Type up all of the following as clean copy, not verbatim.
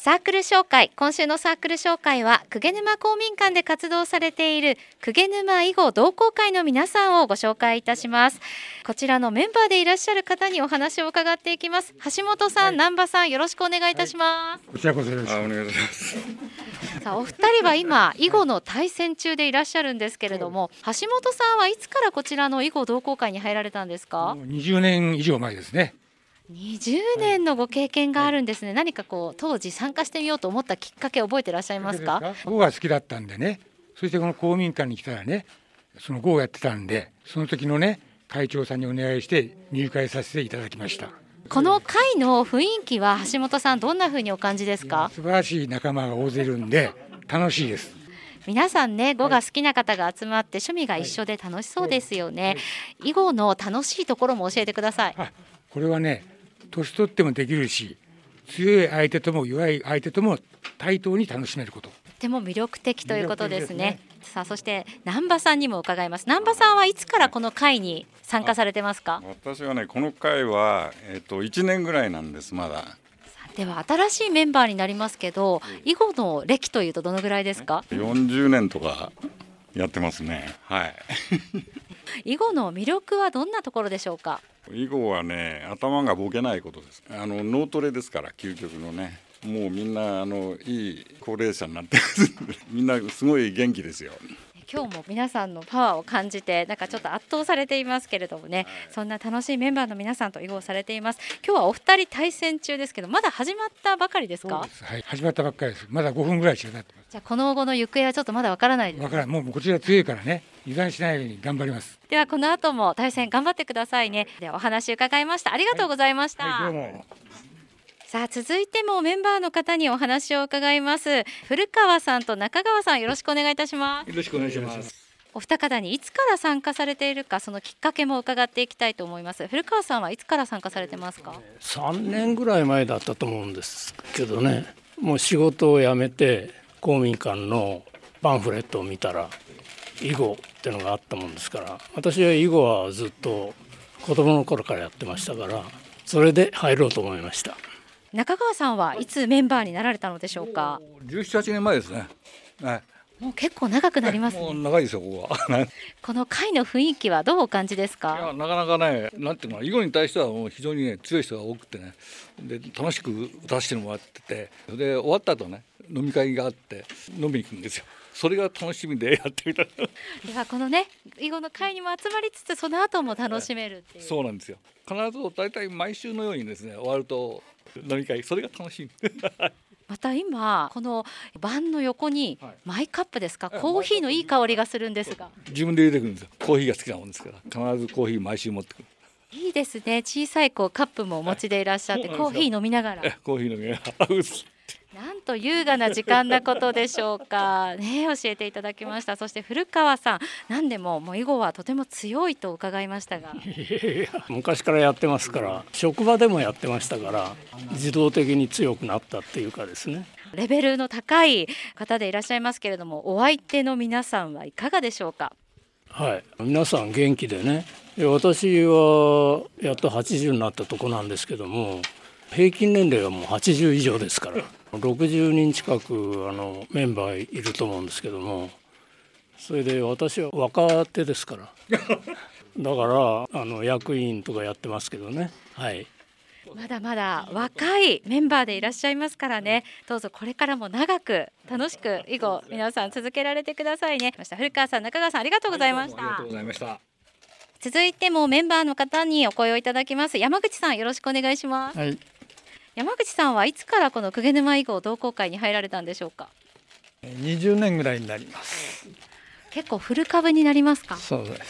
サークル紹介、今週のサークル紹介は鵠沼公民館で活動されている鵠沼囲碁同好会の皆さんをご紹介いたします。こちらのメンバーでいらっしゃる方にお話を伺っていきます。橋本さん、南波さん、よろしくお願いいたします。 こちらこそよろしくお願いします。 さあ、お二人は今囲碁の対戦中でいらっしゃるんですけれども、橋本さんはいつからこちらの囲碁同好会に入られたんですか？ もう20年以上前ですね。 20年のご経験があるんですね。何か当時参加してみようと思ったきっかけ覚えていらっしゃいますか？ 碁が好きだったんでね、そしてこの公民館に来たらね、その碁をやってたんで、その時のね会長さんにお願いして入会させていただきました。 この会の雰囲気は橋本さんどんな風にお感じですか？ 素晴らしい仲間が大勢いるんで楽しいです。 皆さんね、碁が好きな方が集まって趣味が一緒で楽しそうですよね。囲碁の楽しいところも教えてください。 これはね、年取ってもできるし、強い相手とも弱い相手とも対等に楽しめること。 とても魅力的ということですね。さあ、そして南波さんにも伺います。南波さんはいつからこの会に参加されてますか？ 私はね、この会は、1年ぐらいなんです。まだ。 では新しいメンバーになりますけど、囲碁の歴というとどのぐらいですか ？40年とかやってますね。はい囲碁の魅力はどんなところでしょうか？ 囲碁はね、頭がボケないことです。脳トレですから、究極のね。もうみんないい高齢者になってますみんなすごい元気ですよ。 今日も皆さんのパワーを感じて、なんかちょっと圧倒されていますけれどもね、そんな楽しいメンバーの皆さんと囲碁をされています。今日はお二人対戦中ですけど、まだ始まったばかりですか？ はい、始まったばっかりです。まだ5分ぐらいしか経ってます。 じゃあこの後の行方はちょっとまだわからないです。 わからん、もうこちら強いからね、油断しないように頑張ります。 ではこの後も対戦頑張ってくださいね。ではお話伺いました。ありがとうございました。 どうも。 さあ、続いてもメンバーの方にお話を伺います。古川さんと中川さん、よろしくお願いいたします。 よろしくお願いします。 お二方にいつから参加されているか、そのきっかけも伺っていきたいと思います。古川さんはいつから参加されてますか 3年ぐらい前だったと思うんですけどね、もう仕事を辞めて公民館のパンフレットを見たら囲碁ってのがあったもんですから、私は囲碁はずっと子供の頃からやってましたから、それで入ろうと思いました。 中川さんはいつメンバーになられたのでしょうか？ 17、8年前ですね。はい。 もう結構長くなりますね。 もう長いですよ、ここは。 この会の雰囲気はどうお感じですいや、 か？ なかなかね、なんていうのかな、囲碁に対してはもう非常にね、強い人が多くてね、で楽しく歌わせてもらってて、で終わった後ね、飲み会があって飲みに行くんですよ。それが楽しみでやってみた。 ではこのね、囲碁の会にも集まりつつ、その後も楽しめるっていう。 そうなんですよ。必ず大体毎週のようにですね、終わると飲み会、それが楽しみ。 また今この盤の横にマイカップですか、コーヒーのいい香りがするんですが、 自分で入れてくるんですよ。コーヒーが好きなもんですから、必ずコーヒー毎週持ってくる。 いいですね。小さいカップもお持ちでいらっしゃって、コーヒー飲みながら、 コーヒー飲みながらなんと優雅な時間なことでしょうかね。教えていただきました。そして古川さん、何でも囲碁はとても強いと伺いましたが。 昔からやってますから、職場でもやってましたから、自動的に強くなったっていうかですね。 レベルの高い方でいらっしゃいますけれども、お相手の皆さんはいかがでしょうか？ はい、皆さん元気でね。私はやっと80になったとこなんですけども、平均年齢はもう80以上ですから60人近くメンバーいると思うんですけども、それで私は若手ですからだから役員とかやってますけどね。はい、 まだまだ若いメンバーでいらっしゃいますからね。どうぞこれからも長く楽しく囲碁皆さん続けられてくださいね。古川さん、中川さん、ありがとうございました。 ありがとうございました。 続いてもメンバーの方にお声をいただきます。山口さん、よろしくお願いします。 はい、 山口さんはいつからこの鵠沼囲碁同好会に入られたんでしょうか 20年ぐらいになります。 結構古株になりますか？ そうです。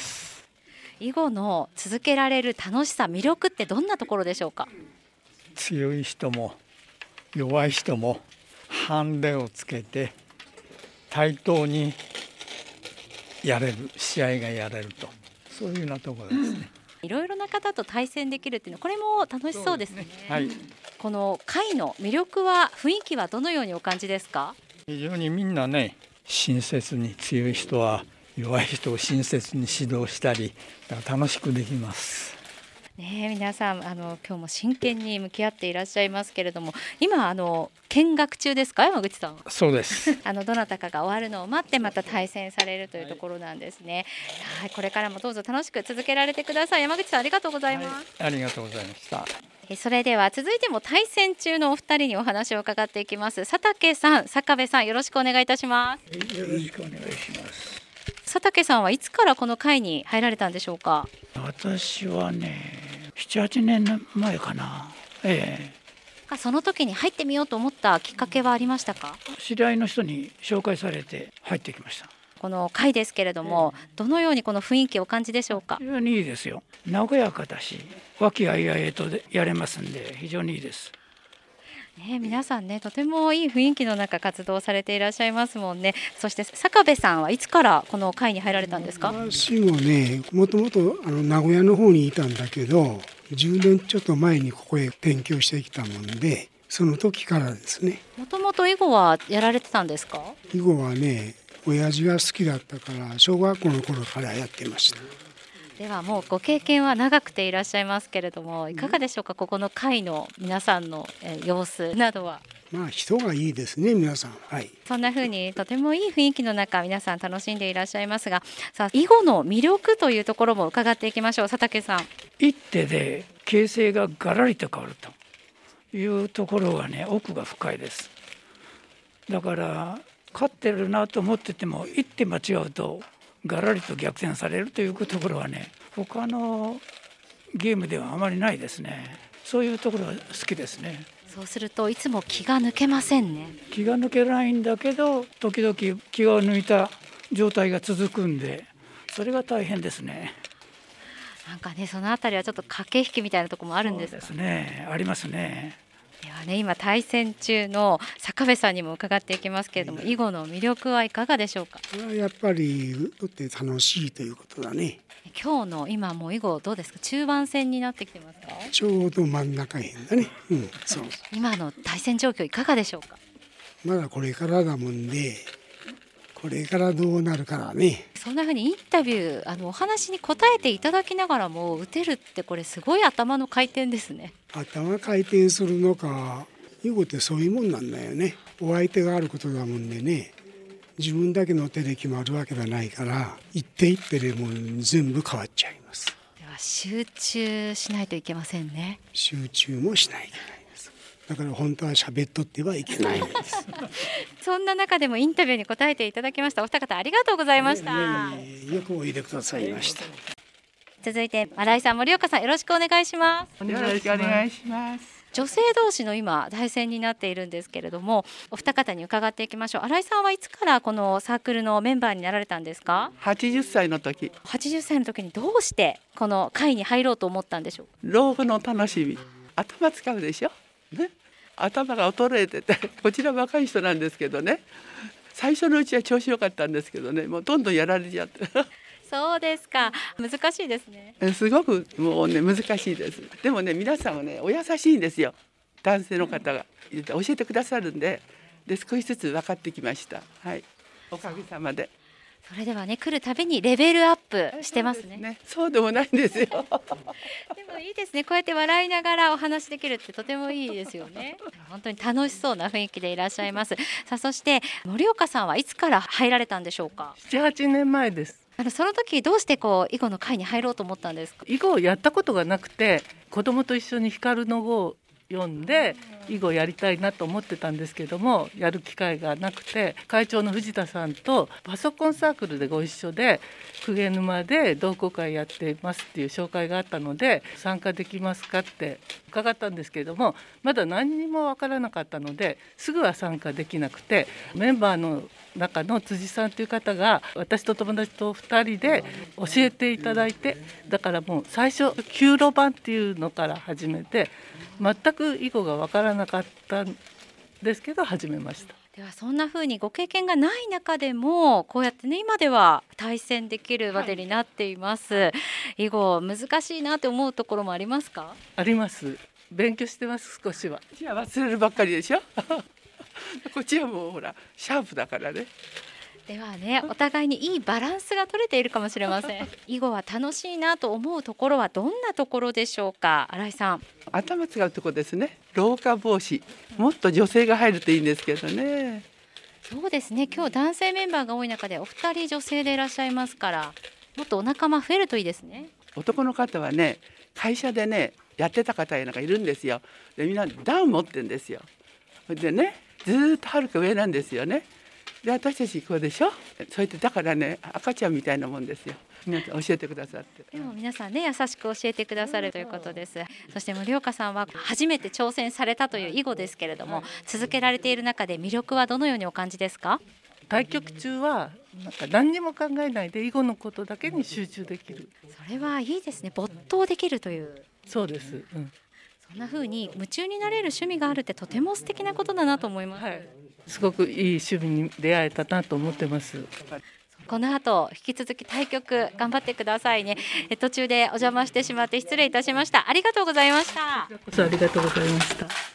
囲碁の続けられる楽しさ、魅力ってどんなところでしょうか？ 強い人も弱い人もハンデをつけて対等にやれる、試合がやれると、そういうようなところですね。 いろいろな方と対戦できるっていうの、これも楽しそうですね。 はい、 この会の魅力は、雰囲気はどのようにお感じですか？ 非常にみんなね、親切に、強い人は弱い人を親切に指導したり、楽しくできます。 ね、皆さん今日も真剣に向き合っていらっしゃいますけれども、今見学中ですか、山口さん。 そうですどなたかが終わるのを待ってまた対戦されるというところなんですね。はい、これからもどうぞ楽しく続けられてください。山口さん、ありがとうございます。 ありがとうございました。 それでは続いても対戦中のお二人にお話を伺っていきます。佐竹さん、坂部さん、よろしくお願いいたします。 よろしくお願いします。 佐竹さんはいつからこの会に入られたんでしょうか。 私はね、7、8年前かな。 その時に入ってみようと思ったきっかけはありましたか。 知り合いの人に紹介されて入ってきました。 この会ですけれども、どのようにこの雰囲気をお感じでしょうか。 非常にいいですよ。和やかだし、和気あいあいとやれますんで非常にいいです。 皆さんね、とてもいい雰囲気の中活動されていらっしゃいますもんね。そして坂部さんはいつからこの会に入られたんですか。 私もね、もともと名古屋の方にいたんだけど、10年ちょっと前にここへ転居してきたもんで、その時からですね。 もともと囲碁はやられてたんですか。 囲碁はね、親父が好きだったから小学校の頃からやってました。 ではもうご経験は長くていらっしゃいますけれども、いかがでしょうか、ここの会の皆さんの様子などは。 まあ人がいいですね、皆さん。はい。 そんな風にとてもいい雰囲気の中、皆さん楽しんでいらっしゃいますが、さあ囲碁の魅力というところも伺っていきましょう。佐竹さん。 一手で形勢がガラリと変わるというところがね、奥が深いです。だから勝ってるなと思ってても、一手間違うとガラリと逆転されるというところはね、他のゲームではあまりないですね。そういうところは好きですね。 そうするといつも気が抜けませんね。 気が抜けないんだけど、時々気が抜いた状態が続くんで、それが大変ですね。 なんかね、そのあたりはちょっと駆け引きみたいなところもあるんですか。 そうですね、ありますね。 ではね、今対戦中の坂部さんにも伺っていきますけれども、囲碁の魅力はいかがでしょうか。 やっぱりとって楽しいということだね。 今日の今もう囲碁どうですか。中盤戦になってきてますか。 ちょうど真ん中辺だね。そう。 今の対戦状況いかがでしょうか。 まだこれからだもんで、これからどうなるからね。 そんな風にインタビューお話に答えていただきながらも打てるって、これすごい頭の回転ですね。 頭回転するのか、囲碁ってそういうもんなんだよね。お相手があることだもんでね、自分だけの手で決まるわけじゃないから、一手一手でもう全部変わっちゃいます。 では集中しないといけませんね。 集中もしないといけないです。だから本当は喋っとってはいけないんですそんな中でもインタビューに答えていただきましたお二方、ありがとうございました。 よくおいでくださいました。 続いて新井さん、森岡さん、よろしくお願いします。 よろしくお願いします。 女性同士の今対戦になっているんですけれども、お二方に伺っていきましょう。新井さんはいつからこのサークルのメンバーになられたんですか。 80歳の時。 80歳の時にどうしてこの会に入ろうと思ったんでしょう。 老後の楽しみ。頭使うでしょ、ね、頭が衰えててこちら若い人なんですけどね、最初のうちは調子良かったんですけどね、もうどんどんやられちゃってそうですか。難しいですね。 すごくもうね難しいです。でもね、皆さんはねお優しいんですよ。男性の方が教えてくださるんで、少しずつ分かってきました。はい、おかげさまで。 それではね、来るたびにレベルアップしてますね。 そうでもないんですよでもいいですね。こうやって笑いながらお話できるってとてもいいですよね。本当に楽しそうな雰囲気でいらっしゃいます。さあ、そして森岡さんはいつから入られたんでしょうか。 7、8年前です。 その時どうして囲碁の会に入ろうと思ったんですか。 囲碁をやったことがなくて、子供と一緒に光の碁を読んで囲碁やりたいなと思ってたんですけども、やる機会がなくて、会長の藤田さんとパソコンサークルでご一緒で鵠沼で同好会やっていますっていう紹介があったので、参加できますかって伺ったんですけれども、まだ何にも分からなかったのですぐは参加できなくて、メンバーの中の辻さんという方が私と友達と2人で教えていただいて、だからもう最初9路盤っていうのから始めて、全く囲碁が分からなかったんですけど始めました。 ではそんな風にご経験がない中でもこうやってね、今では対戦できるまでになっています。囲碁難しいなって思うところもありますか。 あります。勉強してます。少しは。 じゃあ忘れるばっかりでしょこっちはもうほらシャープだからね。 ではね、お互いにいいバランスが取れているかもしれません。囲碁は楽しいなと思うところはどんなところでしょうか。新井さん。 頭使うところですね。老化防止、もっと女性が入るといいんですけどね。 そうですね、今日男性メンバーが多い中でお二人女性でいらっしゃいますから、もっとお仲間増えるといいですね。 男の方はね、会社でねやってた方なんかいるんですよ。でみんなダウン持ってるんですよ。でね、ずーっとはるか上なんですよね。で私たちこうでしょ。そうやってだからね、赤ちゃんみたいなもんですよ。皆さん教えてくださって。 でも皆さんね、優しく教えてくださるということです。そして森岡さんは初めて挑戦されたという囲碁ですけれども、続けられている中で魅力はどのようにお感じですか。 対局中はなんか何にも考えないで囲碁のことだけに集中できる。 それはいいですね。没頭できるという。 そうです、 そんな風に夢中になれる趣味があるってとても素敵なことだなと思います。 すごくいい趣味に出会えたなと思ってます。 この後引き続き対局頑張ってくださいね。途中でお邪魔してしまって失礼いたしました。ありがとうございました。 ありがとうございました。